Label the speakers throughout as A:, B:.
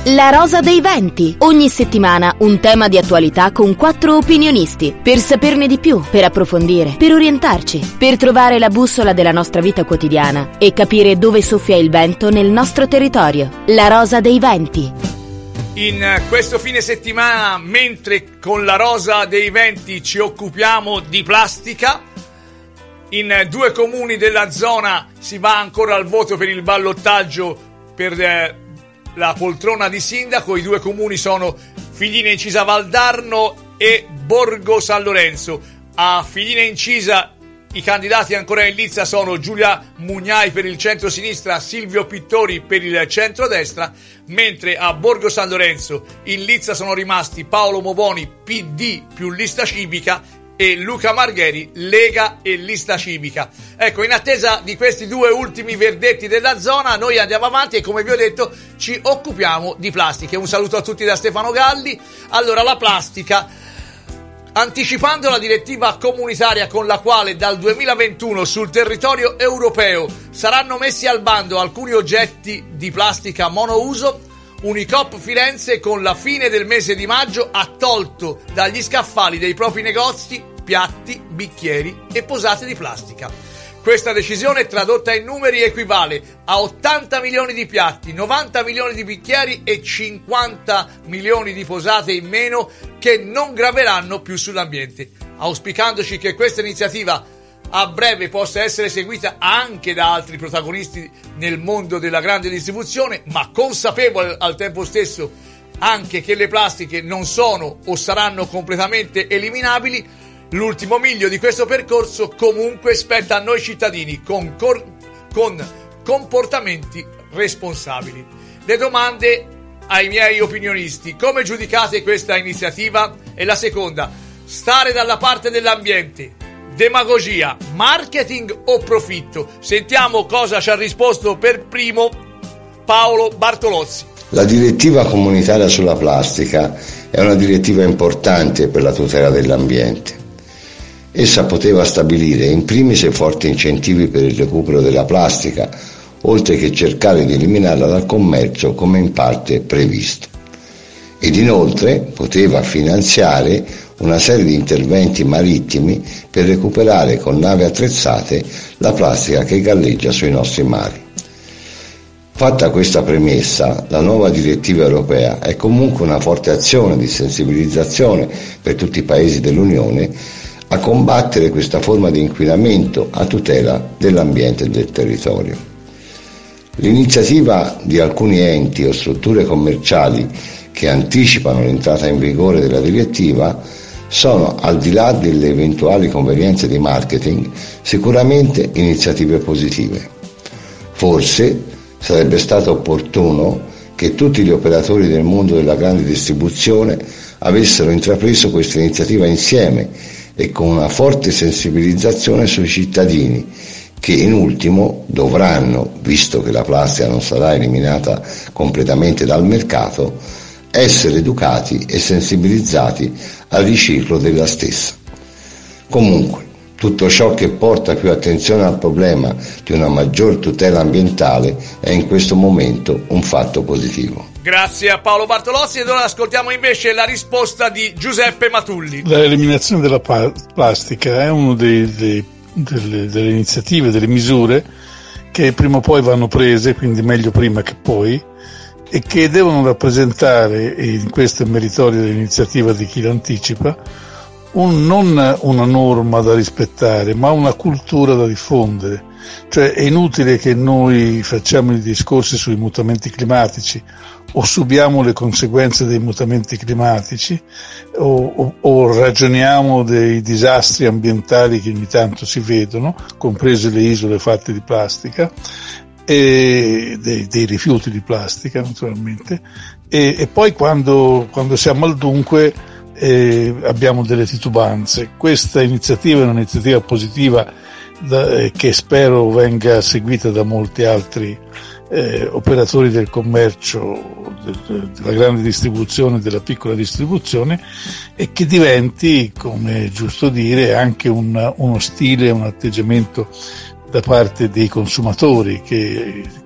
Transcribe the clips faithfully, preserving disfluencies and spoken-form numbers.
A: La Rosa dei Venti. Ogni settimana un tema di attualità con quattro opinionisti. Per saperne di più, per approfondire, per orientarci, per trovare la bussola della nostra vita quotidiana e capire dove soffia il vento nel nostro territorio. La Rosa dei Venti.
B: In questo fine settimana, mentre con la Rosa dei Venti ci occupiamo di plastica, in due comuni della zona si va ancora al voto per il ballottaggio per eh, la poltrona di sindaco. I due comuni sono Figline Incisa Valdarno e Borgo San Lorenzo. A Figline Incisa i candidati ancora in lizza sono Giulia Mugnai per il centro-sinistra, Silvio Pittori per il centro-destra, mentre a Borgo San Lorenzo in lizza sono rimasti Paolo Movoni, P D più lista civica, e Luca Margheri, Lega e lista civica. Ecco, in attesa di questi due ultimi verdetti della zona, noi andiamo avanti e, come vi ho detto, ci occupiamo di plastica. Un saluto a tutti da Stefano Galli. Allora, la plastica, anticipando la direttiva comunitaria con la quale dal duemilaventuno sul territorio europeo saranno messi al bando alcuni oggetti di plastica monouso, Unicoop Firenze con la fine del mese di maggio ha tolto dagli scaffali dei propri negozi piatti, bicchieri e posate di plastica. Questa decisione, tradotta in numeri, equivale a ottanta milioni di piatti, novanta milioni di bicchieri e cinquanta milioni di posate in meno che non graveranno più sull'ambiente. Auspicandoci che questa iniziativa a breve possa essere seguita anche da altri protagonisti nel mondo della grande distribuzione, ma consapevole al tempo stesso anche che le plastiche non sono o saranno completamente eliminabili, l'ultimo miglio di questo percorso comunque spetta a noi cittadini con, cor- con comportamenti responsabili. Le domande ai miei opinionisti: come giudicate questa iniziativa? E la seconda: stare dalla parte dell'ambiente, demagogia, marketing o profitto? Sentiamo cosa ci ha risposto per primo Paolo Bartolozzi.
C: La direttiva comunitaria sulla plastica è una direttiva importante per la tutela dell'ambiente. Essa poteva stabilire in primis forti incentivi per il recupero della plastica, oltre che cercare di eliminarla dal commercio come in parte previsto. Ed inoltre poteva finanziare una serie di interventi marittimi per recuperare con navi attrezzate la plastica che galleggia sui nostri mari. Fatta questa premessa, la nuova direttiva europea è comunque una forte azione di sensibilizzazione per tutti i paesi dell'Unione a combattere questa forma di inquinamento a tutela dell'ambiente e del territorio. L'iniziativa di alcuni enti o strutture commerciali che anticipano l'entrata in vigore della direttiva sono, al di là delle eventuali convenienze di marketing, sicuramente iniziative positive. Forse sarebbe stato opportuno che tutti gli operatori del mondo della grande distribuzione avessero intrapreso questa iniziativa insieme e con una forte sensibilizzazione sui cittadini, che in ultimo dovranno, visto che la plastica non sarà eliminata completamente dal mercato, essere educati e sensibilizzati al riciclo della stessa. Comunque, tutto ciò che porta più attenzione al problema di una maggior tutela ambientale è in questo momento un fatto positivo.
B: Grazie a Paolo Bartolozzi, ed ora ascoltiamo invece la risposta di Giuseppe Matulli.
D: L'eliminazione della pa- plastica è una delle, delle, delle iniziative, delle misure che prima o poi vanno prese, quindi meglio prima che poi, e che devono rappresentare, e in questo è meritoria dell'iniziativa di chi l'anticipa, un, non una norma da rispettare, ma una cultura da diffondere. Cioè è inutile che noi facciamo i discorsi sui mutamenti climatici o subiamo le conseguenze dei mutamenti climatici o, o, o ragioniamo dei disastri ambientali che ogni tanto si vedono, comprese le isole fatte di plastica, e dei, dei rifiuti di plastica naturalmente, e, e poi quando, quando siamo al dunque eh, abbiamo delle titubanze. Questa iniziativa è un'iniziativa positiva da, eh, che spero venga seguita da molti altri eh, operatori del commercio, de, della grande distribuzione e della piccola distribuzione, e che diventi, come è giusto dire, anche un, uno stile, un atteggiamento da parte dei consumatori che, che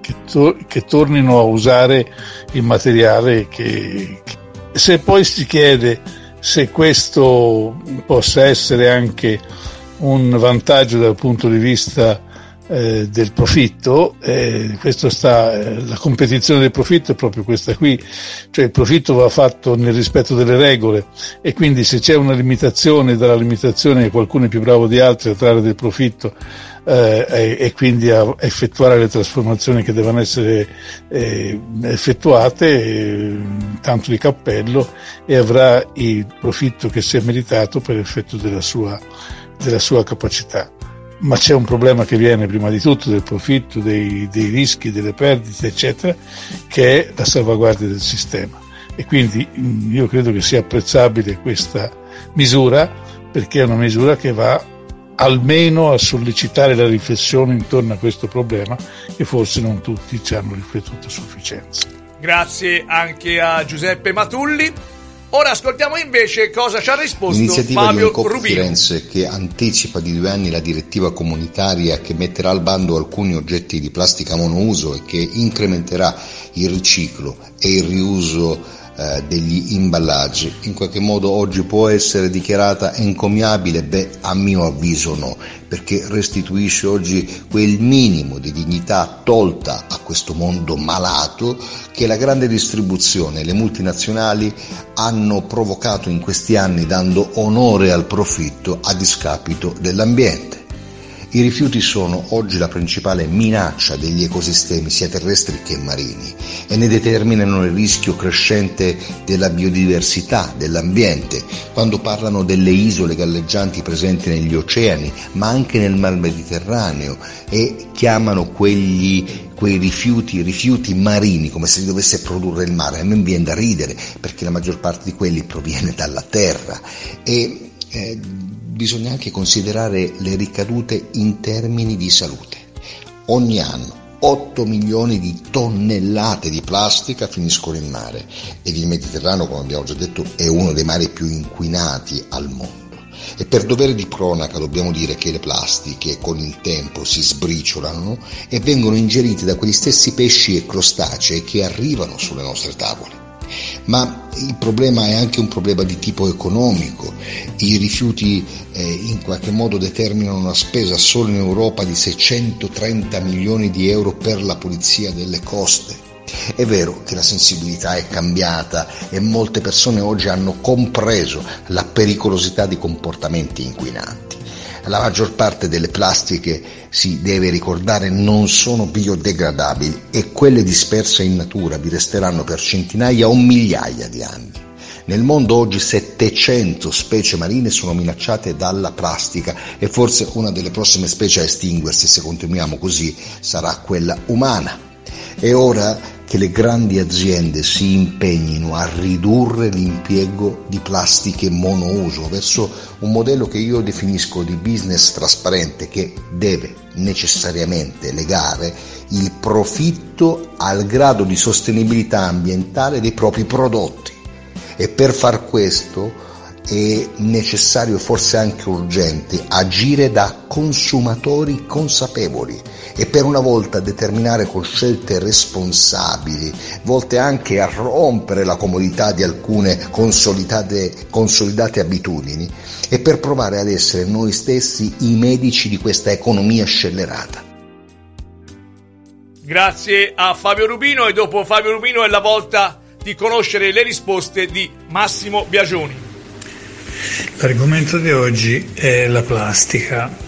D: che, to- che tornino a usare il materiale che, che... Se poi si chiede se questo possa essere anche un vantaggio dal punto di vista eh, del profitto, eh, questo sta, eh, la competizione del profitto è proprio questa qui, cioè il profitto va fatto nel rispetto delle regole, e quindi se c'è una limitazione, dalla limitazione che qualcuno è più bravo di altri a trarre del profitto eh, e, e quindi a effettuare le trasformazioni che devono essere eh, effettuate, eh, tanto di cappello, e avrà il profitto che si è meritato per effetto della sua, della sua capacità. Ma c'è un problema che viene prima di tutto del profitto, dei, dei rischi, delle perdite, eccetera, che è la salvaguardia del sistema. E quindi io credo che sia apprezzabile questa misura, perché è una misura che va almeno a sollecitare la riflessione intorno a questo problema, che forse non tutti ci hanno riflettuto a sufficienza.
B: Grazie anche a Giuseppe Matulli. Ora ascoltiamo invece cosa ci ha risposto
E: L'iniziativa
B: Fabio
E: di Coop
B: Rubino.
E: Firenze, che anticipa di due anni la direttiva comunitaria che metterà al bando alcuni oggetti di plastica monouso e che incrementerà il riciclo e il riuso eh, degli imballaggi, in qualche modo oggi può essere dichiarata encomiabile? Beh, a mio avviso no, perché restituisce oggi quel minimo di dignità tolta a questo mondo malato che la grande distribuzione e le multinazionali hanno provocato in questi anni, dando onore al profitto a discapito dell'ambiente. I rifiuti sono oggi la principale minaccia degli ecosistemi sia terrestri che marini e ne determinano il rischio crescente della biodiversità, dell'ambiente. Quando parlano delle isole galleggianti presenti negli oceani, ma anche nel mar Mediterraneo, e chiamano quegli quei rifiuti, rifiuti marini, come se li dovesse produrre il mare, a me viene da ridere, perché la maggior parte di quelli proviene dalla terra. E eh, bisogna anche considerare le ricadute in termini di salute. Ogni anno otto milioni di tonnellate di plastica finiscono in mare, ed il Mediterraneo, come abbiamo già detto, è uno dei mari più inquinati al mondo. E per dovere di cronaca dobbiamo dire che le plastiche con il tempo si sbriciolano e vengono ingerite da quegli stessi pesci e crostacei che arrivano sulle nostre tavole. Ma il problema è anche un problema di tipo economico. I rifiuti eh, in qualche modo determinano una spesa solo in Europa di seicentotrenta milioni di euro per la pulizia delle coste. È vero che la sensibilità è cambiata e molte persone oggi hanno compreso la pericolosità di comportamenti inquinanti. La maggior parte delle plastiche, si deve ricordare, non sono biodegradabili e quelle disperse in natura vi resteranno per centinaia o migliaia di anni. Nel mondo oggi settecento specie marine sono minacciate dalla plastica e forse una delle prossime specie a estinguersi, se continuiamo così, sarà quella umana. È ora che le grandi aziende si impegnino a ridurre l'impiego di plastiche monouso verso un modello che io definisco di business trasparente, che deve necessariamente legare il profitto al grado di sostenibilità ambientale dei propri prodotti. E per far questo è necessario, forse anche urgente, agire da consumatori consapevoli e per una volta determinare con scelte responsabili, volte anche a rompere la comodità di alcune consolidate, consolidate abitudini, e per provare ad essere noi stessi i medici di questa economia scellerata.
B: Grazie a Fabio Rubino, e dopo Fabio Rubino è la volta di conoscere le risposte di Massimo Biagioni.
F: L'argomento di oggi è la plastica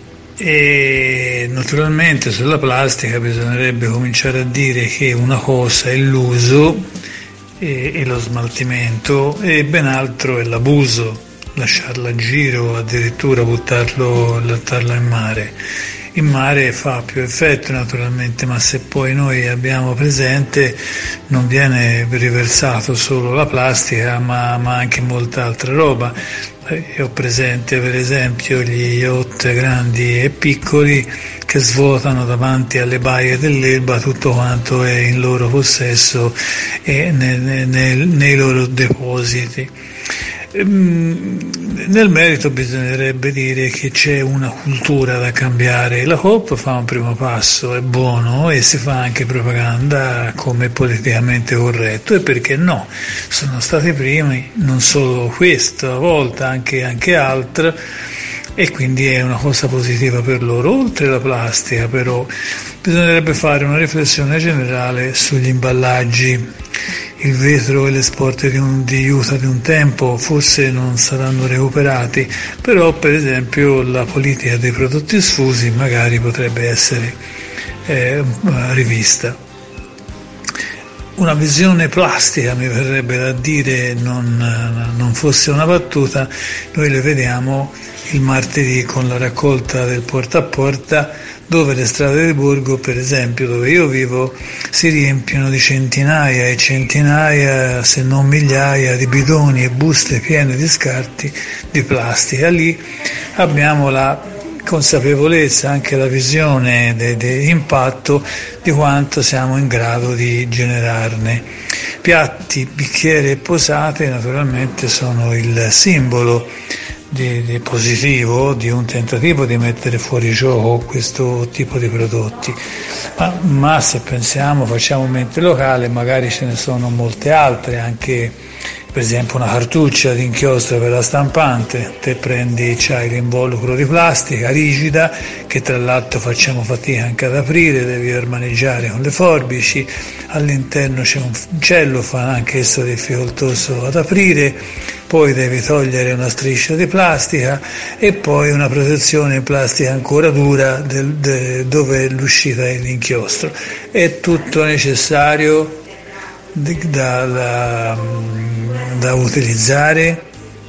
F: e naturalmente sulla plastica bisognerebbe cominciare a dire che una cosa è l'uso e, e lo smaltimento e ben altro è l'abuso, lasciarla a giro, addirittura buttarlo, buttarla in mare. In mare fa più effetto naturalmente, ma se poi noi abbiamo presente non viene riversato solo la plastica ma, ma anche molta altra roba. Io ho presente per esempio gli yacht grandi e piccoli che svuotano davanti alle baie dell'Elba tutto quanto è in loro possesso e nei, nei, nei loro depositi. Nel merito bisognerebbe dire che c'è una cultura da cambiare. La Coop fa un primo passo, è buono, e si fa anche propaganda come politicamente corretto, e perché no? Sono stati primi, non solo questo, a volte anche, anche altro, e quindi è una cosa positiva per loro. Oltre alla plastica, però, bisognerebbe fare una riflessione generale sugli imballaggi. Il vetro e le sporte di, un, di Utah di un tempo forse non saranno recuperati, però per esempio la politica dei prodotti sfusi magari potrebbe essere eh, rivista. Una visione plastica, mi verrebbe da dire, non, non fosse una battuta, noi le vediamo il martedì con la raccolta del porta a porta, dove le strade di Borgo, per esempio, dove io vivo, si riempiono di centinaia e centinaia, se non migliaia, di bidoni e buste piene di scarti di plastica. Lì abbiamo la consapevolezza, anche la visione dell'impatto di quanto siamo in grado di generarne. Piatti, bicchieri e posate naturalmente sono il simbolo Di, di positivo di un tentativo di mettere fuori gioco questo tipo di prodotti, ma, ma se pensiamo, facciamo mente locale, magari ce ne sono molte altre, anche per esempio una cartuccia di inchiostro per la stampante, te prendi, c'hai l'involucro di plastica rigida che tra l'altro facciamo fatica anche ad aprire, devi armaneggiare con le forbici, all'interno c'è un cellophane, anche esso difficoltoso ad aprire, poi devi togliere una striscia di plastica e poi una protezione in plastica ancora dura del, de, dove l'uscita è l'inchiostro. È tutto necessario da, da, da utilizzare,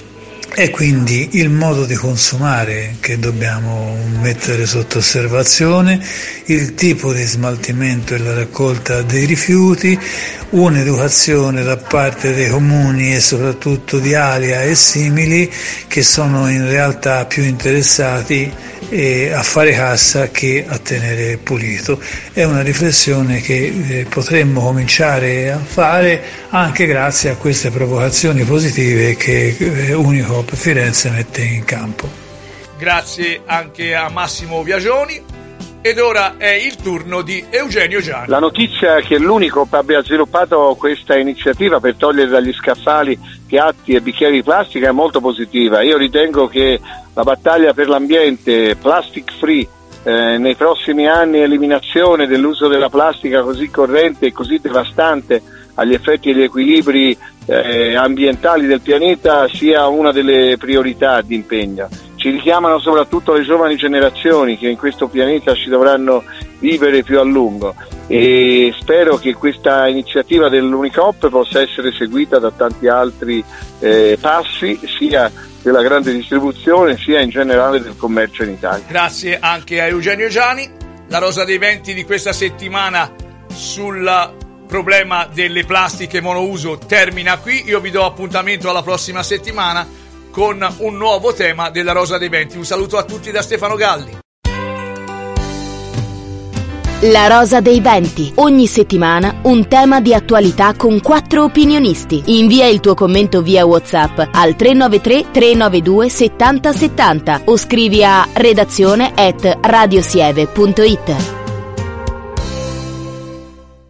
F: e quindi il modo di consumare che dobbiamo mettere sotto osservazione, il tipo di smaltimento e la raccolta dei rifiuti, un'educazione da parte dei comuni e soprattutto di Alia e simili, che sono in realtà più interessati eh, a fare cassa che a tenere pulito. È una riflessione che eh, potremmo cominciare a fare anche grazie a queste provocazioni positive che eh, Unicoop Firenze mette in campo.
B: Grazie anche a Massimo Viagioni. Ed ora è il turno di Eugenio Giani.
G: La notizia che l'Unicoop abbia sviluppato questa iniziativa per togliere dagli scaffali piatti e bicchieri di plastica è molto positiva. Io ritengo che la battaglia per l'ambiente, plastic free, eh, nei prossimi anni, eliminazione dell'uso della plastica così corrente e così devastante agli effetti e agli equilibri eh, ambientali del pianeta, sia una delle priorità di impegno. Ci richiamano soprattutto le giovani generazioni che in questo pianeta ci dovranno vivere più a lungo, e spero che questa iniziativa dell'Unicoop possa essere seguita da tanti altri eh, passi, sia della grande distribuzione sia in generale del commercio in Italia.
B: Grazie anche a Eugenio Giani. La rosa dei venti di questa settimana sul problema delle plastiche monouso termina qui. Io vi do appuntamento alla prossima settimana con un nuovo tema della Rosa dei Venti. Un saluto a tutti da Stefano Galli.
A: La Rosa dei Venti. Ogni settimana un tema di attualità con quattro opinionisti. Invia il tuo commento via WhatsApp al tre nove tre tre nove due settanta settanta o scrivi a redazione at radiosieve punto it.